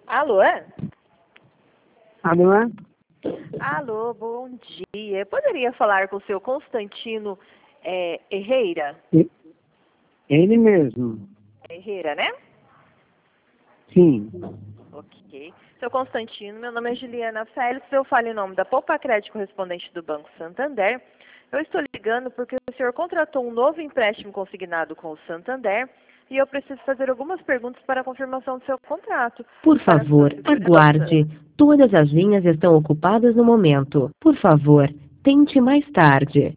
Alô? Alô? Alô, bom dia. Eu poderia falar com o seu Constantino Herrera? Ele mesmo. Herrera, né? Sim. Ok. Seu Constantino, meu nome é Juliana Félix, eu falo em nome da Poupa Crédito correspondente do Banco Santander. Eu estou ligando porque o senhor contratou um novo empréstimo consignado com o Santander e eu preciso fazer algumas perguntas para a confirmação do seu contrato. Por Para sua favor, segurança. aguarde. Todas as linhas estão ocupadas no momento. Por favor, tente mais tarde.